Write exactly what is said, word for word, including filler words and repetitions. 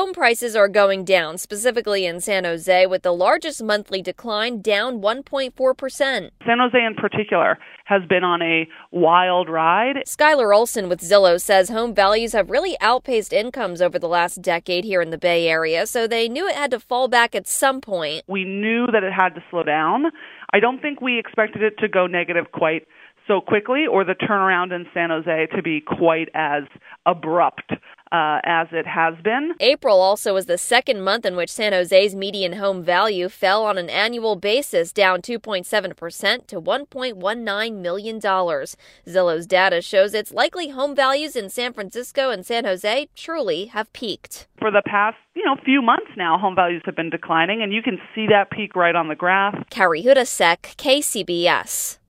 home prices are going down, specifically in San Jose, with the largest monthly decline down one point four percent. San Jose in particular has been on a wild ride. Skylar Olson with Zillow says home values have really outpaced incomes over the last decade here in the Bay Area, so they knew it had to fall back at some point. We knew that it had to slow down. I don't think we expected it to go negative quite so quickly, or the turnaround in San Jose to be quite as abrupt uh, as it has been. April also was the second month in which San Jose's median home value fell on an annual basis, down two point seven percent to one point one nine million dollars. Zillow's data shows it's likely home values in San Francisco and San Jose truly have peaked. For the past, you know, few months now, home values have been declining, and you can see that peak right on the graph. Carrie Hudasek, K C B S.